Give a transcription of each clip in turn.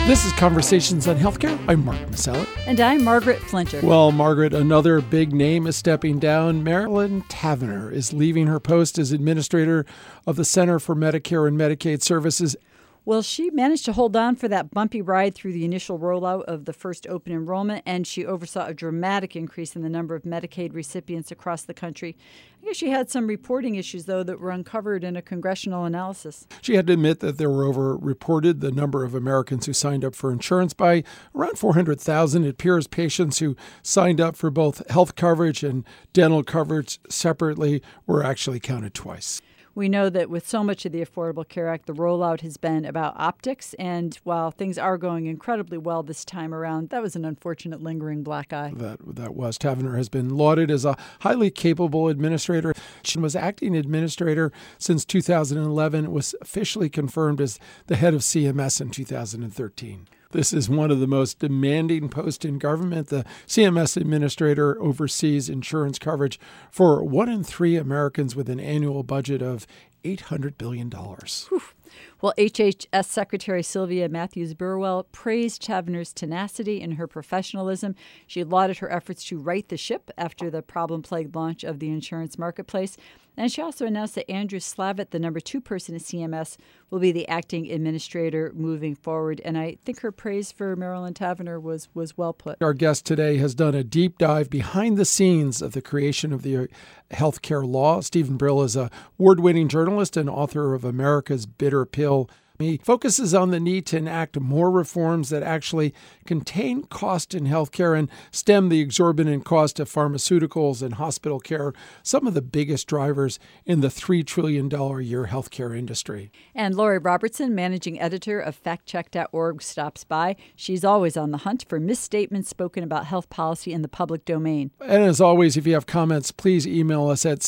This is Conversations on Healthcare. I'm Mark Masella. And I'm Margaret Flinter. Well, Margaret, another big name is stepping down. Marilyn Tavenner is leaving her post as administrator of the Center for Medicare and Medicaid Services. Well, she managed to hold on for that bumpy ride through the initial rollout of the first open enrollment, and she oversaw a dramatic increase in the number of Medicaid recipients across the country. I guess she had some reporting issues, though, that were uncovered in a congressional analysis. She had to admit that there were over-reported the number of Americans who signed up for insurance by around 400,000. It appears patients who signed up for both health coverage and dental coverage separately were actually counted twice. We know that with so much of the Affordable Care Act, the rollout has been about optics. And while things are going incredibly well this time around, that was an unfortunate lingering black eye. That was. Tavenner has been lauded as a highly capable administrator. She was acting administrator since 2011, was officially confirmed as the head of CMS in 2013. This is one of the most demanding posts in government. The CMS administrator oversees insurance coverage for 1 in 3 Americans with an annual budget of $800 billion. Whew. Well, HHS Secretary Sylvia Matthews-Burwell praised Tavenner's tenacity and her professionalism. She lauded her efforts to right the ship after the problem-plagued launch of the insurance marketplace. And she also announced that Andrew Slavitt, the number 2 person at CMS, will be the acting administrator moving forward. And I think her praise for Marilyn Tavenner was well put. Our guest today has done a deep dive behind the scenes of the creation of the healthcare law. Steven Brill is a award-winning journalist and author of America's Bitter Pill. He focuses on the need to enact more reforms that actually contain cost in healthcare and stem the exorbitant cost of pharmaceuticals and hospital care, some of the biggest drivers in the $3 trillion a year healthcare industry. And Lori Robertson, managing editor of factcheck.org, stops by. She's always on the hunt for misstatements spoken about health policy in the public domain. And as always, if you have comments, please email us at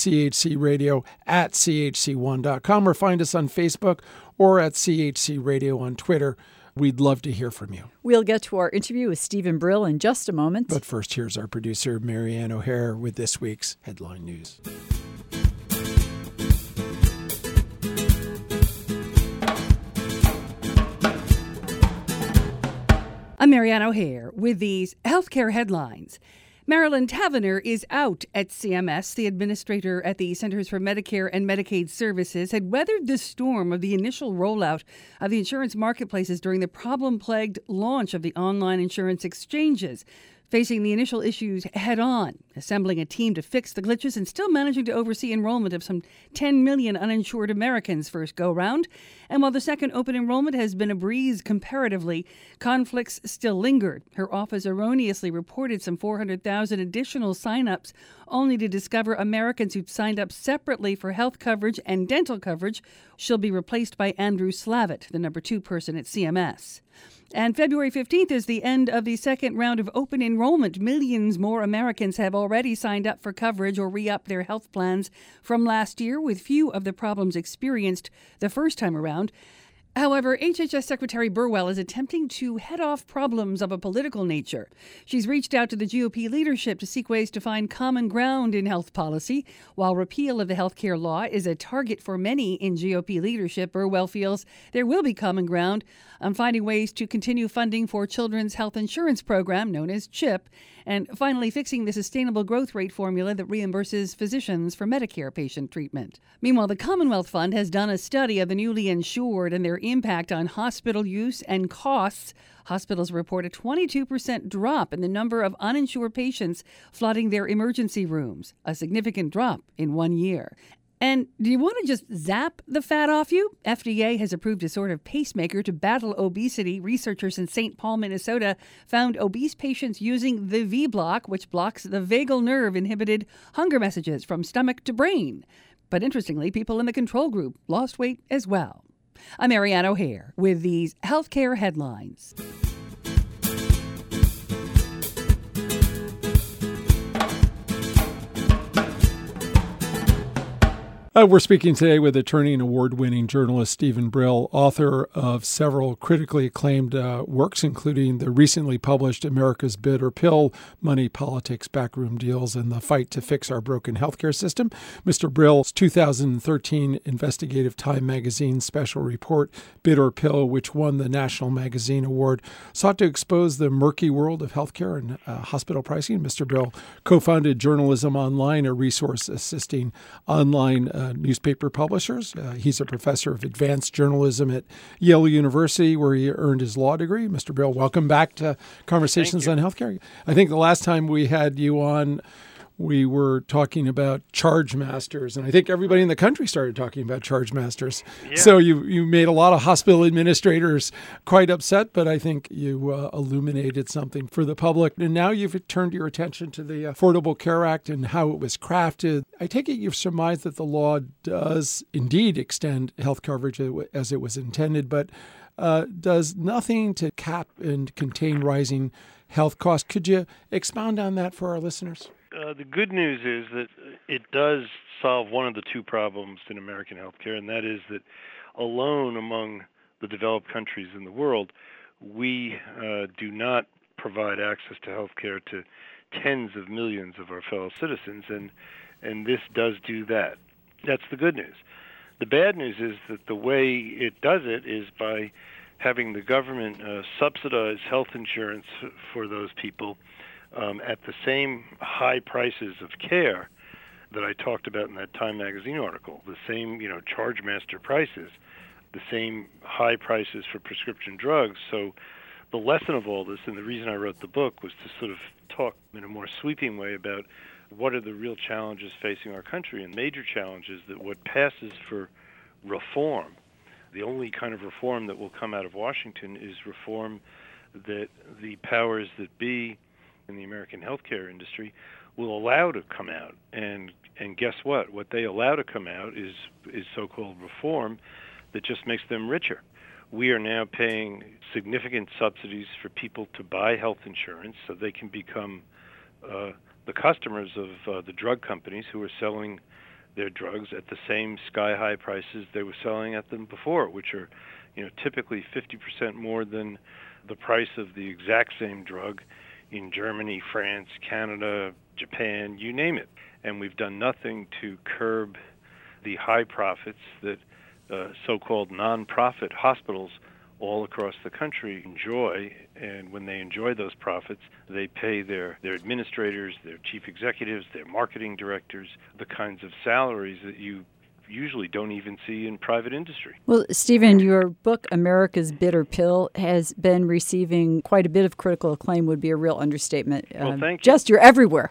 chcradio@chc1.com or find us on Facebook or at CHC Radio on Twitter. We'd love to hear from you. We'll get to our interview with Steven Brill in just a moment. But first, here's our producer, Marianne O'Hare, with this week's headline news. I'm Marianne O'Hare with these healthcare headlines. Marilyn Tavenner is out at CMS. The administrator at the Centers for Medicare and Medicaid Services had weathered the storm of the initial rollout of the insurance marketplaces during the problem-plagued launch of the online insurance exchanges, facing the initial issues head-on, assembling a team to fix the glitches and still managing to oversee enrollment of some 10 million uninsured Americans first go-round. And while the second open enrollment has been a breeze comparatively, conflicts still lingered. Her office erroneously reported some 400,000 additional sign-ups, only to discover Americans who'd signed up separately for health coverage and dental coverage. She'll be replaced by Andrew Slavitt, the number 2 person at CMS. And February 15th is the end of the second round of open enrollment. Millions more Americans have already signed up for coverage or re-upped their health plans from last year, with few of the problems experienced the first time around. However, HHS Secretary Burwell is attempting to head off problems of a political nature. She's reached out to the GOP leadership to seek ways to find common ground in health policy. While repeal of the health care law is a target for many in GOP leadership, Burwell feels there will be common ground on finding ways to continue funding for Children's Health Insurance Program, known as CHIP, and finally fixing the sustainable growth rate formula that reimburses physicians for Medicare patient treatment. Meanwhile, the Commonwealth Fund has done a study of the newly insured and their impact on hospital use and costs. Hospitals report a 22% drop in the number of uninsured patients flooding their emergency rooms, a significant drop in 1 year. And do you want to just zap the fat off you? FDA has approved a sort of pacemaker to battle obesity. Researchers in St. Paul, Minnesota, found obese patients using the V-block, which blocks the vagal nerve, inhibited hunger messages from stomach to brain. But interestingly, people in the control group lost weight as well. I'm Marianne O'Hare with these healthcare headlines. We're speaking today with attorney and award-winning journalist Steven Brill, author of several critically acclaimed works, including the recently published America's Bitter Pill, Money, Politics, Backroom Deals, and the Fight to Fix Our Broken Healthcare System. Mr. Brill's 2013 investigative Time magazine special report, Bitter Pill, which won the National Magazine Award, sought to expose the murky world of healthcare and hospital pricing. Mr. Brill co-founded Journalism Online, a resource assisting online newspaper publishers. He's a professor of advanced journalism at Yale University, where he earned his law degree. Mr. Brill, welcome back to Conversations on Healthcare. I think the last time we had you on, we were talking about charge masters, and I think everybody in the country started talking about charge masters. Yeah. So you made a lot of hospital administrators quite upset, but I think you illuminated something for the public. And now you've turned your attention to the Affordable Care Act and how it was crafted. I take it you've surmised that the law does indeed extend health coverage as it was intended, but does nothing to cap and contain rising health costs. Could you expound on that for our listeners? The good news is that it does solve one of the two problems in American healthcare, and that is that alone among the developed countries in the world, we do not provide access to healthcare to tens of millions of our fellow citizens, and this does do that. That's the good news. The bad news is that the way it does it is by having the government subsidize health insurance for those people at the same high prices of care that I talked about in that Time magazine article, the same, charge master prices, the same high prices for prescription drugs. So the lesson of all this, and the reason I wrote the book, was to sort of talk in a more sweeping way about what are the real challenges facing our country, and major challenges that what passes for reform, the only kind of reform that will come out of Washington is reform that the powers that be in the American healthcare industry will allow to come out. And guess what? What they allow to come out is so-called reform that just makes them richer. We are now paying significant subsidies for people to buy health insurance so they can become the customers of the drug companies who are selling their drugs at the same sky-high prices they were selling at them before, which are, typically 50% more than the price of the exact same drug in Germany, France, Canada, Japan, you name it. And we've done nothing to curb the high profits that so-called non-profit hospitals all across the country enjoy. And when they enjoy those profits, they pay their administrators, their chief executives, their marketing directors, the kinds of salaries that you usually don't even see in private industry. Well, Steven, your book, America's Bitter Pill, has been receiving quite a bit of critical acclaim, would be a real understatement. Well, thank you. Just you're everywhere.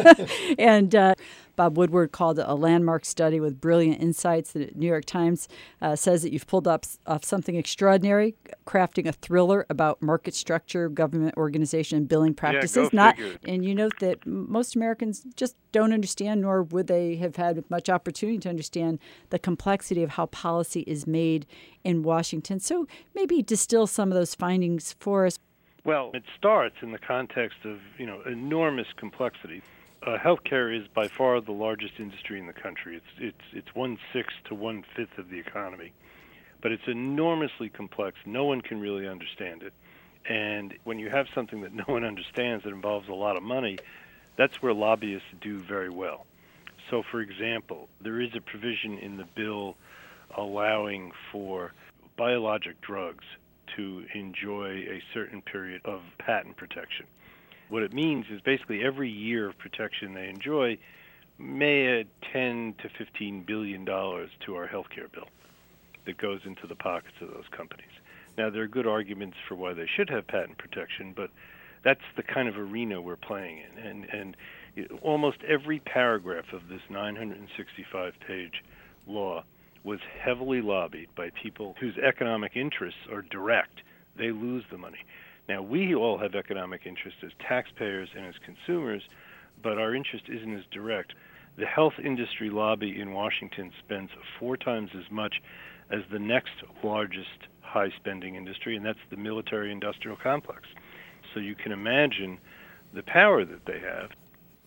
And Bob Woodward called it a landmark study with brilliant insights. The New York Times says that you've pulled off something extraordinary, crafting a thriller about market structure, government organization, and billing practices. And you note that most Americans just don't understand, nor would they have had much opportunity to understand the complexity of how policy is made in Washington. So maybe distill some of those findings for us. Well, it starts in the context of, enormous complexity. Healthcare is by far the largest industry in the country. It's 1/6 to 1/5 of the economy, but it's enormously complex. No one can really understand it, and when you have something that no one understands that involves a lot of money, that's where lobbyists do very well. So, for example, there is a provision in the bill allowing for biologic drugs to enjoy a certain period of patent protection. What it means is basically every year of protection they enjoy may add $10 to $15 billion to our healthcare bill that goes into the pockets of those companies. Now, there are good arguments for why they should have patent protection, but that's the kind of arena we're playing in. And almost every paragraph of this 965-page law was heavily lobbied by people whose economic interests are direct. They lose the money. Now, we all have economic interest as taxpayers and as consumers, but our interest isn't as direct. The health industry lobby in Washington spends 4 times as much as the next largest high-spending industry, and that's the military-industrial complex. So you can imagine the power that they have.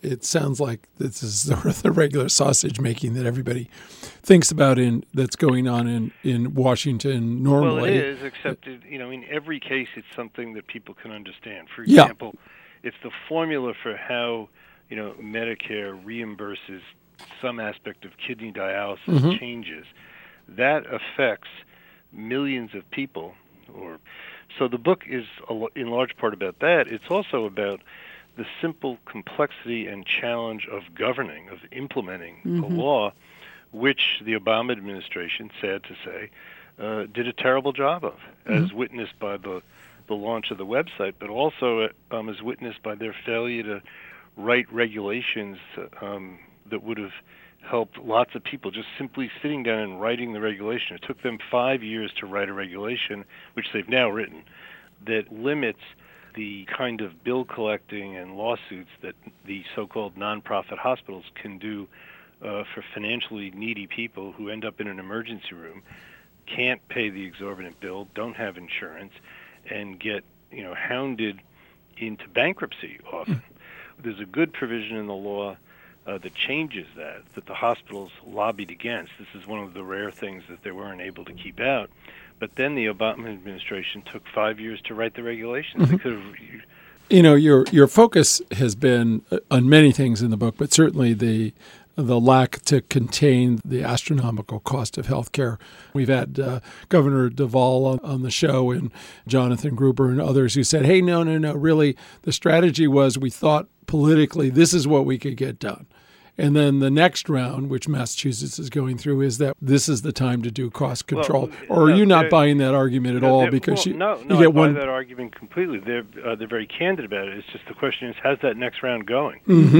it sounds like this is sort of the regular sausage making that everybody thinks about that's going on in Washington normally. Well, it is, except in every case it's something that people can understand. For example, it's the formula for how Medicare reimburses some aspect of kidney dialysis changes. That affects millions of people. So the book is in large part about that. It's also about the simple complexity and challenge of governing, of implementing a law, which the Obama administration, sad to say, did a terrible job of, as witnessed by the launch of the website, but also as witnessed by their failure to write regulations that would have helped lots of people, just simply sitting down and writing the regulation. It took them 5 years to write a regulation, which they've now written, that limits the kind of bill collecting and lawsuits that the so-called nonprofit hospitals can do for financially needy people who end up in an emergency room, can't pay the exorbitant bill, don't have insurance, and get hounded into bankruptcy often. There's a good provision in the law that changes that the hospitals lobbied against. This is one of the rare things that they weren't able to keep out. But then the Obama administration took 5 years to write the regulations. They could have... your focus has been on many things in the book, but certainly the lack to contain the astronomical cost of health care. We've had Governor Duvall on the show and Jonathan Gruber and others who said, hey, no, really, the strategy was we thought politically this is what we could get done. And then the next round, which Massachusetts is going through, is that this is the time to do cost control. Or are you not buying that argument at all? Because you get I one. buy that argument completely. They're very candid about it. It's just the question is, how's that next round going?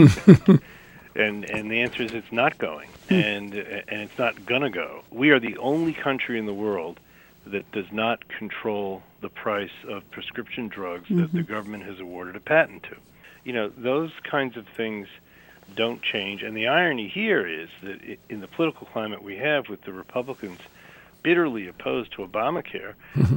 And the answer is it's not going, and it's not gonna go. We are the only country in the world that does not control the price of prescription drugs that the government has awarded a patent to. Those kinds of things don't change. And the irony here is that in the political climate we have, with the Republicans bitterly opposed to Obamacare,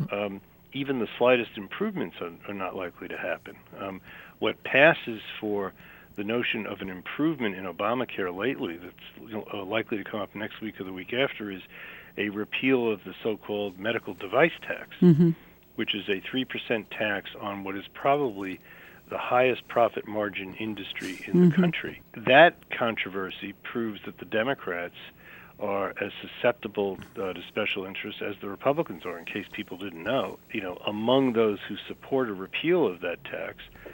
even the slightest improvements are not likely to happen. What passes for the notion of an improvement in Obamacare lately that's likely to come up next week or the week after is a repeal of the so-called medical device tax, which is a 3% tax on what is probably the highest profit margin industry in the country. That controversy proves that the Democrats are as susceptible to special interests as the Republicans are, in case people didn't know. Among those who support a repeal of that tax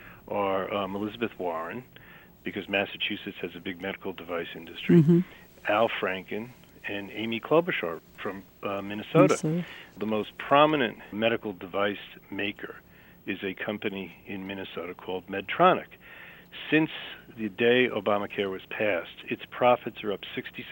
are Elizabeth Warren, because Massachusetts has a big medical device industry, Al Franken, and Amy Klobuchar from Minnesota. The most prominent medical device maker is a company in Minnesota called Medtronic. Since the day Obamacare was passed, its profits are up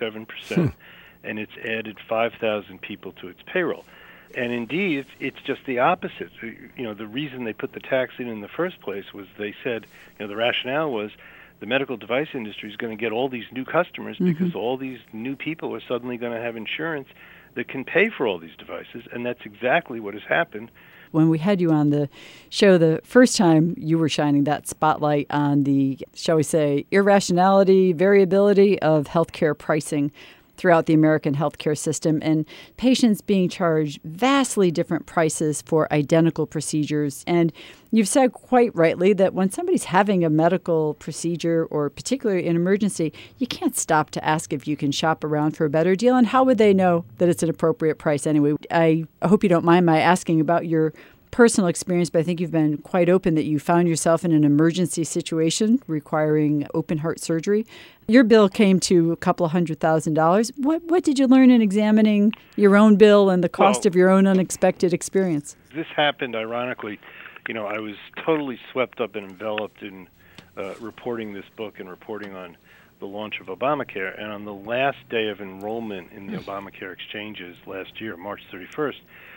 67%, and it's added 5,000 people to its payroll. And indeed, it's just the opposite. The reason they put the tax in the first place was they said, the rationale was the medical device industry is going to get all these new customers because all these new people are suddenly going to have insurance that can pay for all these devices, and that's exactly what has happened. When we had you on the show the first time, you were shining that spotlight on the, shall we say, irrationality, variability of healthcare pricing throughout the American healthcare system, and patients being charged vastly different prices for identical procedures. And you've said quite rightly that when somebody's having a medical procedure, or particularly an emergency, you can't stop to ask if you can shop around for a better deal. And how would they know that it's an appropriate price anyway? I hope you don't mind my asking about your personal experience, but I think you've been quite open that you found yourself in an emergency situation requiring open heart surgery. Your bill came to a couple of $100,000. What did you learn in examining your own bill and the cost of your own unexpected experience? This happened, ironically. I was totally swept up and enveloped in reporting this book and reporting on the launch of Obamacare. And on the last day of enrollment in the Obamacare exchanges last year, March 31st,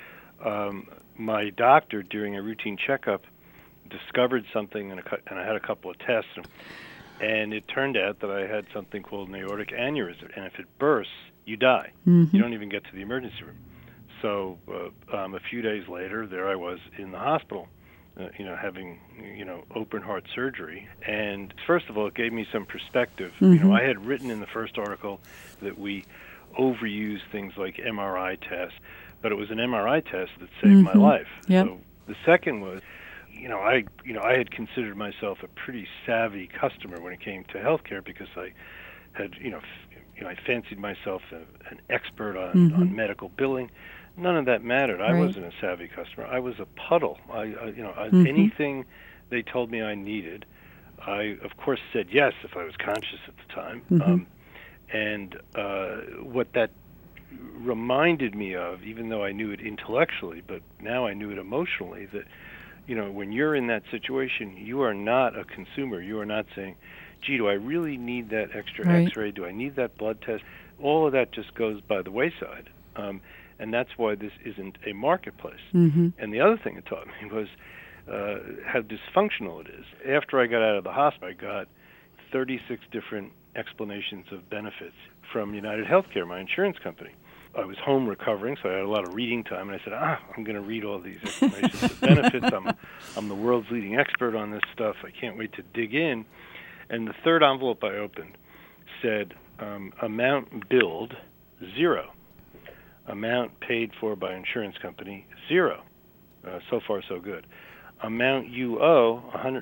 my doctor, during a routine checkup, discovered something, and I had a couple of tests, and it turned out that I had something called an aortic aneurysm, and if it bursts, you die. You don't even get to the emergency room. So a few days later, there I was in the hospital, having open heart surgery. And first of all, it gave me some perspective. Mm-hmm. I had written in the first article that we overuse things like MRI tests, but it was an MRI test that saved my life. Yep. So the second was, I had considered myself a pretty savvy customer when it came to healthcare because I had, I fancied myself an expert on medical billing. None of that mattered. I wasn't a savvy customer. I was a puddle. Anything they told me I needed, I of course said yes if I was conscious at the time. And what that reminded me of, even though I knew it intellectually, but now I knew it emotionally, that when you're in that situation, you are not a consumer. You are not saying, gee, do I really need that extra X-ray? Do I need that blood test? All of that just goes by the wayside. And that's why this isn't a marketplace. And the other thing it taught me was how dysfunctional it is. After I got out of the hospital, I got 36 different explanations of benefits from United Healthcare, my insurance company. I was home recovering, so I had a lot of reading time, and I said, I'm going to read all these explanations of benefits. I'm the world's leading expert on this stuff. I can't wait to dig in. And the third envelope I opened said, amount billed, 0. Amount paid for by insurance company, 0. So far, so good. Amount you owe,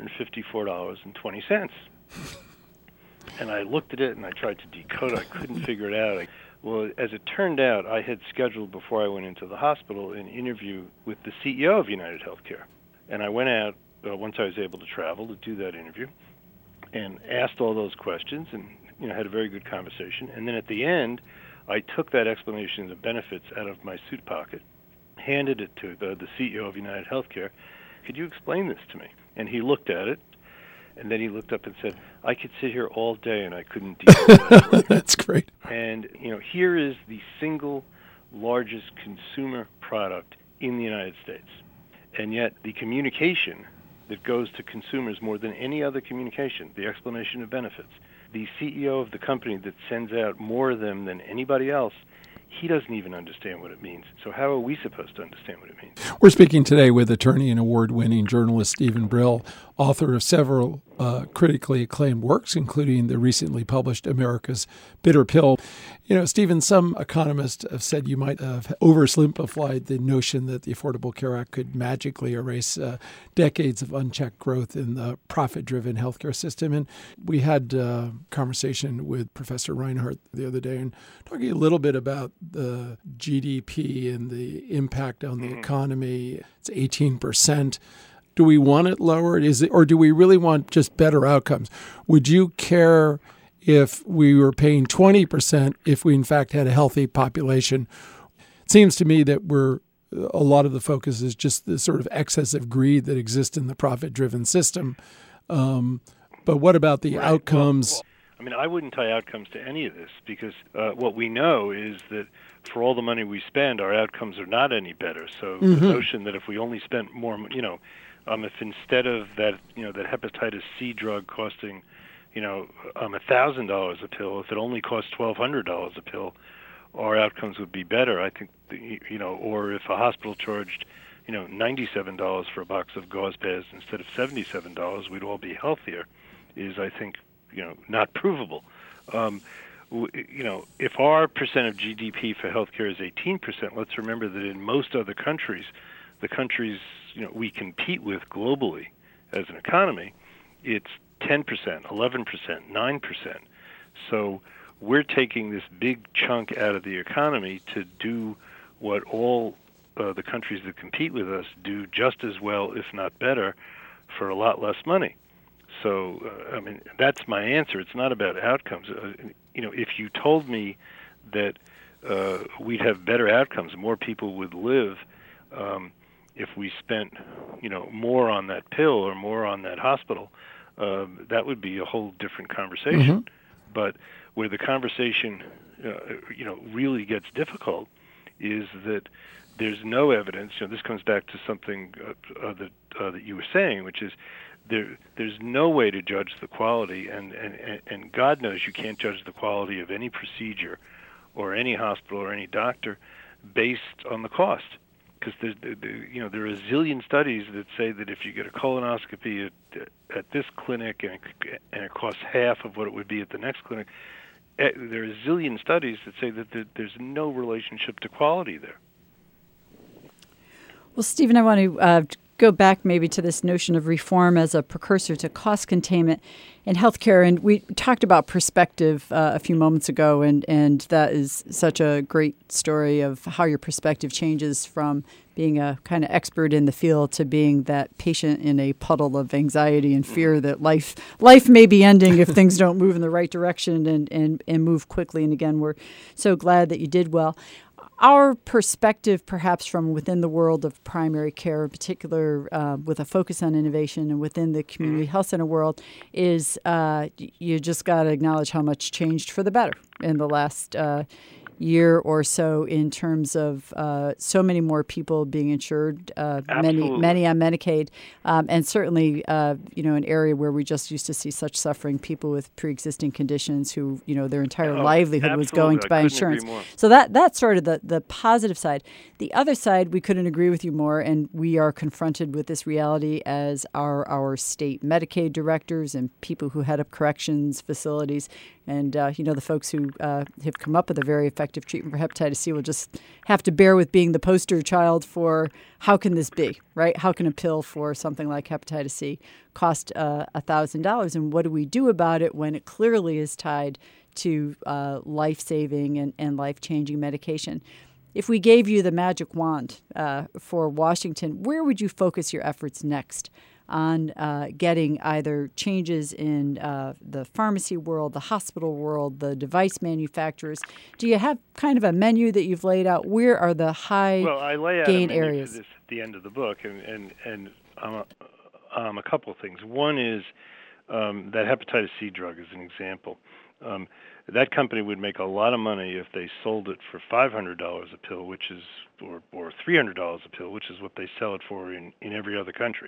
$154.20. And I looked at it and I tried to decode it. I couldn't figure it out. Well, as it turned out, I had scheduled before I went into the hospital an interview with the CEO of United Healthcare. And I went out, once I was able to travel, to do that interview and asked all those questions and had a very good conversation. And then at the end, I took that explanation of benefits out of my suit pocket, handed it to the CEO of United Healthcare. Could you explain this to me? And he looked at it, and then he looked up and said, I could sit here all day and I couldn't decode that. That's great. And, here is the single largest consumer product in the United States. And yet the communication that goes to consumers more than any other communication, the explanation of benefits, the CEO of the company that sends out more of them than anybody else, he doesn't even understand what it means. So how are we supposed to understand what it means? We're speaking today with attorney and award-winning journalist Steven Brill, author of several critically acclaimed works, including the recently published America's Bitter Pill. Steven, some economists have said you might have oversimplified the notion that the Affordable Care Act could magically erase decades of unchecked growth in the profit-driven healthcare system. And we had a conversation with Professor Reinhardt the other day and talking a little bit about the GDP and the impact on the economy. It's 18%. Do we want it lowered? Or do we really want just better outcomes? Would you care if we were paying 20% if we in fact had a healthy population? It seems to me that a lot of the focus is just the sort of excessive greed that exists in the profit-driven system. But what about the outcomes? Well, I wouldn't tie outcomes to any of this because what we know is that for all the money we spend, our outcomes are not any better. So the notion that if we only spent more, if instead of that, that hepatitis C drug costing, $1,000 a pill, if it only cost $1,200 a pill, our outcomes would be better. I think, or if a hospital charged, $97 for a box of gauze pads instead of $77, we'd all be healthier, is, I think, not provable. If our percent of GDP for healthcare is 18%, let's remember that in most other countries, the countries we compete with globally as an economy, it's 10%, 11%, 9%. So we're taking this big chunk out of the economy to do what all the countries that compete with us do just as well, if not better, for a lot less money. So, that's my answer. It's not about outcomes. If you told me that we'd have better outcomes, more people would live if we spent, more on that pill or more on that hospital, that would be a whole different conversation. But where the conversation, really gets difficult is that there's no evidence. This comes back to something that you were saying, which is there's no way to judge the quality, and God knows you can't judge the quality of any procedure or any hospital or any doctor based on the cost, because there are a zillion studies that say that if you get a colonoscopy at this clinic and it costs half of what it would be at the next clinic, there are a zillion studies that say that there's no relationship to quality there. Well, Stephen, I want to go back maybe to this notion of reform as a precursor to cost containment in healthcare. And we talked about perspective a few moments ago, and that is such a great story of how your perspective changes from being a kind of expert in the field to being that patient in a puddle of anxiety and fear that life may be ending if things don't move in the right direction and move quickly. And again, we're so glad that you did well. Our perspective, perhaps from within the world of primary care, in particular with a focus on innovation and within the community health center world, is you just got to acknowledge how much changed for the better in the last year or so in terms of so many more people being insured, many on Medicaid, and certainly an area where we just used to see such suffering, people with pre-existing conditions who their entire livelihood was going to buy insurance. So that's sort of the positive side. The other side, we couldn't agree with you more, and we are confronted with this reality as our state Medicaid directors and people who head up corrections facilities. And, the folks who have come up with a very effective treatment for hepatitis C will just have to bear with being the poster child for how can this be, right? How can a pill for something like hepatitis C cost $1,000? And what do we do about it when it clearly is tied to life-saving and life-changing medication? If we gave you the magic wand for Washington, where would you focus your efforts next on getting either changes in the pharmacy world, the hospital world, the device manufacturers? Do you have kind of a menu that you've laid out? Where are the high gain areas? Well, I lay out a menu for this at the end of the book, and a couple of things. One is that hepatitis C drug is an example. That company would make a lot of money if they sold it for $500 a pill, or $300 a pill, which is what they sell it for in every other country.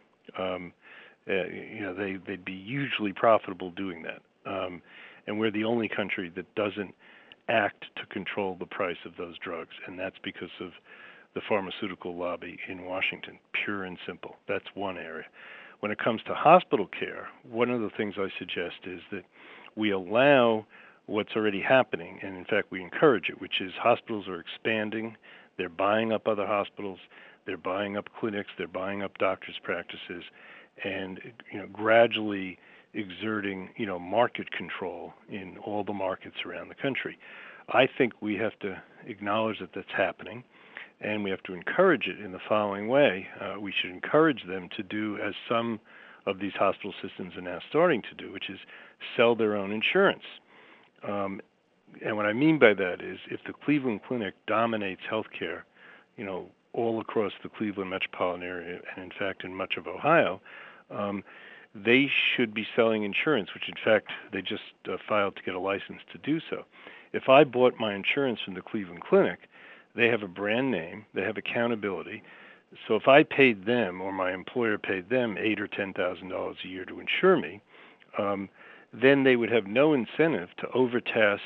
They'd be hugely profitable doing that. And we're the only country that doesn't act to control the price of those drugs, and that's because of the pharmaceutical lobby in Washington, pure and simple. That's one area. When it comes to hospital care, one of the things I suggest is that we allow what's already happening, and in fact we encourage it, which is hospitals are expanding, they're buying up other hospitals, they're buying up clinics, they're buying up doctors' practices, and gradually exerting market control in all the markets around the country. I think we have to acknowledge that that's happening, and we have to encourage it in the following way. We should encourage them to do as some of these hospital systems are now starting to do, which is sell their own insurance. And what I mean by that is if the Cleveland Clinic dominates healthcare, all across the Cleveland metropolitan area, and in fact in much of Ohio, they should be selling insurance, which in fact they just filed to get a license to do so. If I bought my insurance from the Cleveland Clinic, they have a brand name, they have accountability. So if I paid them, or my employer paid them $8,000 or $10,000 a year to insure me, then they would have no incentive to overtest,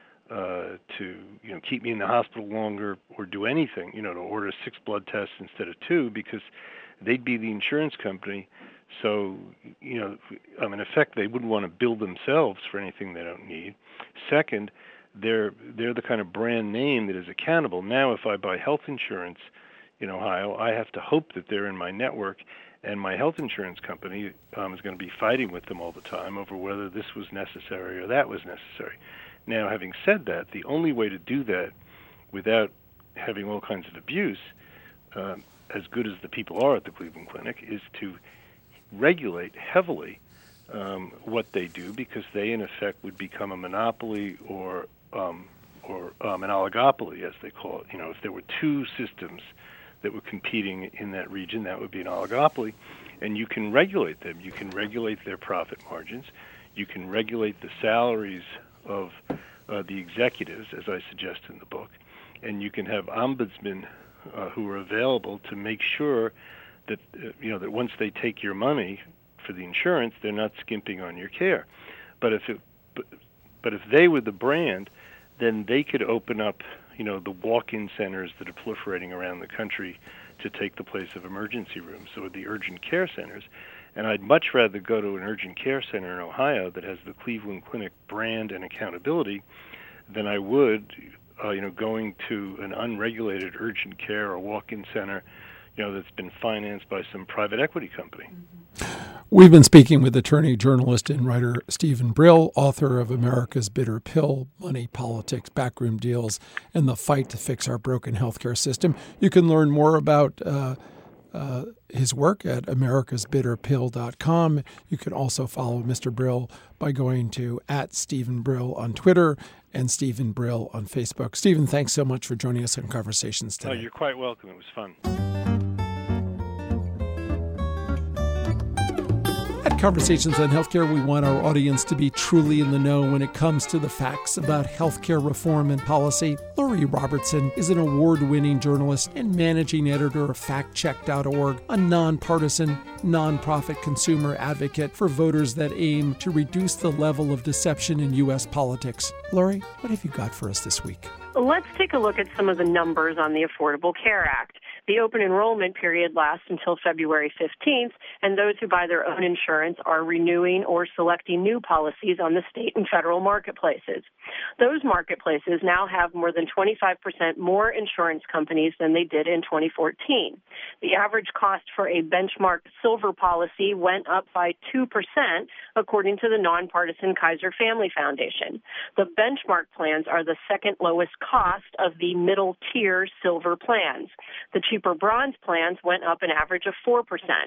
to keep me in the hospital longer, or do anything, to order 6 blood tests instead of 2, because they'd be the insurance company. So, in effect, they wouldn't want to bill themselves for anything they don't need. Second, they're the kind of brand name that is accountable. Now, if I buy health insurance in Ohio, I have to hope that they're in my network, and my health insurance company is going to be fighting with them all the time over whether this was necessary or that was necessary. Now, having said that, the only way to do that without having all kinds of abuse, as good as the people are at the Cleveland Clinic, is to regulate heavily what they do, because they, in effect, would become a monopoly or an oligopoly, as they call it. If there were 2 systems that were competing in that region, that would be an oligopoly, and you can regulate them. You can regulate their profit margins. You can regulate the salaries of the executives, as I suggest in the book, and you can have ombudsmen who are available to make sure that that once they take your money for the insurance, they're not skimping on your care. But if they were the brand, then they could open up the walk-in centers that are proliferating around the country to take the place of emergency rooms, so the urgent care centers. And I'd much rather go to an urgent care center in Ohio that has the Cleveland Clinic brand and accountability than I would, going to an unregulated urgent care or walk-in center, that's been financed by some private equity company. We've been speaking with attorney, journalist, and writer Steven Brill, author of America's Bitter Pill, Money, Politics, Backroom Deals, and the Fight to Fix Our Broken Healthcare System. You can learn more about his work at americasbitterpill.com. You can also follow Mr. Brill by going to @StevenBrill on Twitter and Steven Brill on Facebook. Steven, thanks so much for joining us in Conversations today. Oh, you're quite welcome. It was fun. At Conversations on Healthcare, we want our audience to be truly in the know when it comes to the facts about healthcare reform and policy. Lori Robertson is an award-winning journalist and managing editor of FactCheck.org, a nonpartisan, nonprofit consumer advocate for voters that aim to reduce the level of deception in U.S. politics. Lori, what have you got for us this week? Let's take a look at some of the numbers on the Affordable Care Act. The open enrollment period lasts until February 15th, and those who buy their own insurance are renewing or selecting new policies on the state and federal marketplaces. Those marketplaces now have more than 25% more insurance companies than they did in 2014. The average cost for a benchmark silver policy went up by 2%, according to the nonpartisan Kaiser Family Foundation. The benchmark plans are the second lowest cost of the middle-tier silver plans. The cheaper bronze plans went up an average of 4%.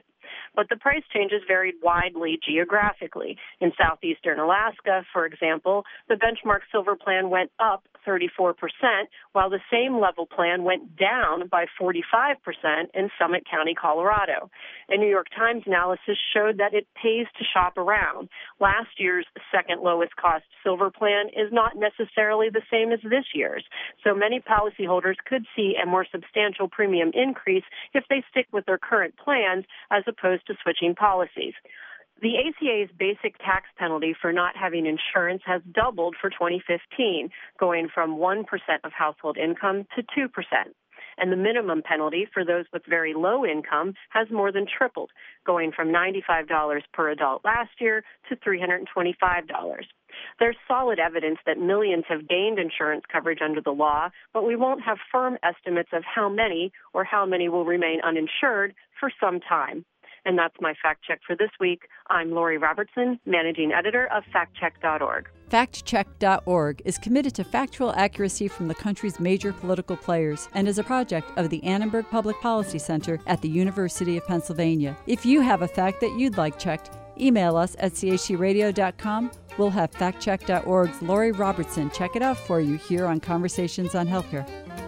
But the price changes varied widely geographically. In southeastern Alaska, for example, the benchmark silver plan went up 34%, while the same level plan went down by 45% in Summit County, Colorado. A New York Times analysis showed that it pays to shop around. Last year's second lowest cost silver plan is not necessarily the same as this year's, so many policyholders could see a more substantial premium increase if they stick with their current plans as opposed to switching policies. The ACA's basic tax penalty for not having insurance has doubled for 2015, going from 1% of household income to 2%. And the minimum penalty for those with very low income has more than tripled, going from $95 per adult last year to $325. There's solid evidence that millions have gained insurance coverage under the law, but we won't have firm estimates of how many or how many will remain uninsured for some time. And that's my fact check for this week. I'm Lori Robertson, managing editor of FactCheck.org. FactCheck.org is committed to factual accuracy from the country's major political players and is a project of the Annenberg Public Policy Center at the University of Pennsylvania. If you have a fact that you'd like checked, email us at chradio.com. We'll have FactCheck.org's Lori Robertson check it out for you here on Conversations on Healthcare.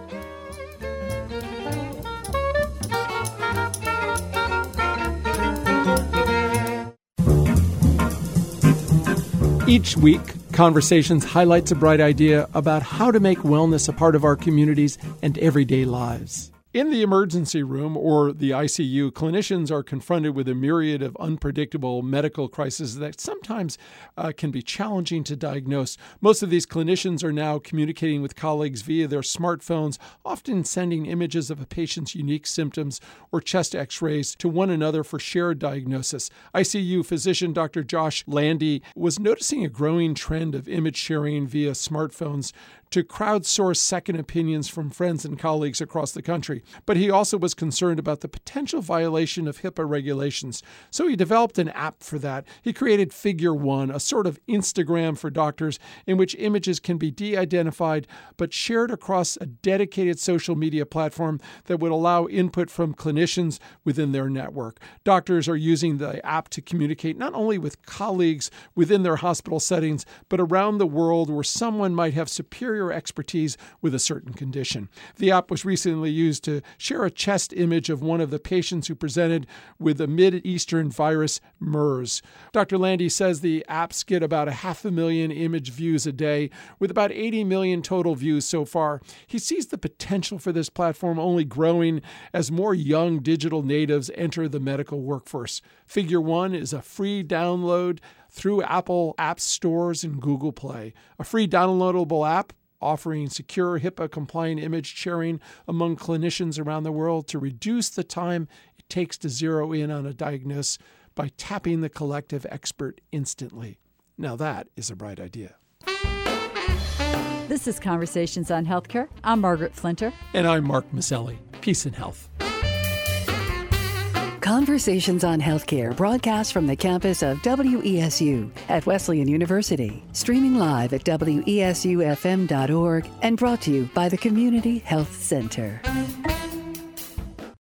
Each week, Conversations highlights a bright idea about how to make wellness a part of our communities and everyday lives. In the emergency room, or the ICU, clinicians are confronted with a myriad of unpredictable medical crises that sometimes can be challenging to diagnose. Most of these clinicians are now communicating with colleagues via their smartphones, often sending images of a patient's unique symptoms or chest x-rays to one another for shared diagnosis. ICU physician Dr. Josh Landy was noticing a growing trend of image sharing via smartphones to crowdsource second opinions from friends and colleagues across the country. But he also was concerned about the potential violation of HIPAA regulations. So he developed an app for that. He created Figure One, a sort of Instagram for doctors in which images can be de-identified but shared across a dedicated social media platform that would allow input from clinicians within their network. Doctors are using the app to communicate not only with colleagues within their hospital settings, but around the world where someone might have superior expertise with a certain condition. The app was recently used to share a chest image of one of the patients who presented with the Mid-Eastern virus MERS. Dr. Landy says the apps get about 500,000 image views a day, with about 80 million total views so far. He sees the potential for this platform only growing as more young digital natives enter the medical workforce. Figure One is a free download through Apple App Stores and Google Play. A free downloadable app offering secure HIPAA-compliant image sharing among clinicians around the world to reduce the time it takes to zero in on a diagnosis by tapping the collective expert instantly. Now that is a bright idea. This is Conversations on Healthcare. I'm Margaret Flinter. And I'm Mark Maselli. Peace and health. Conversations on Healthcare broadcast from the campus of WESU at Wesleyan University, streaming live at WESUFM.org and brought to you by the Community Health Center.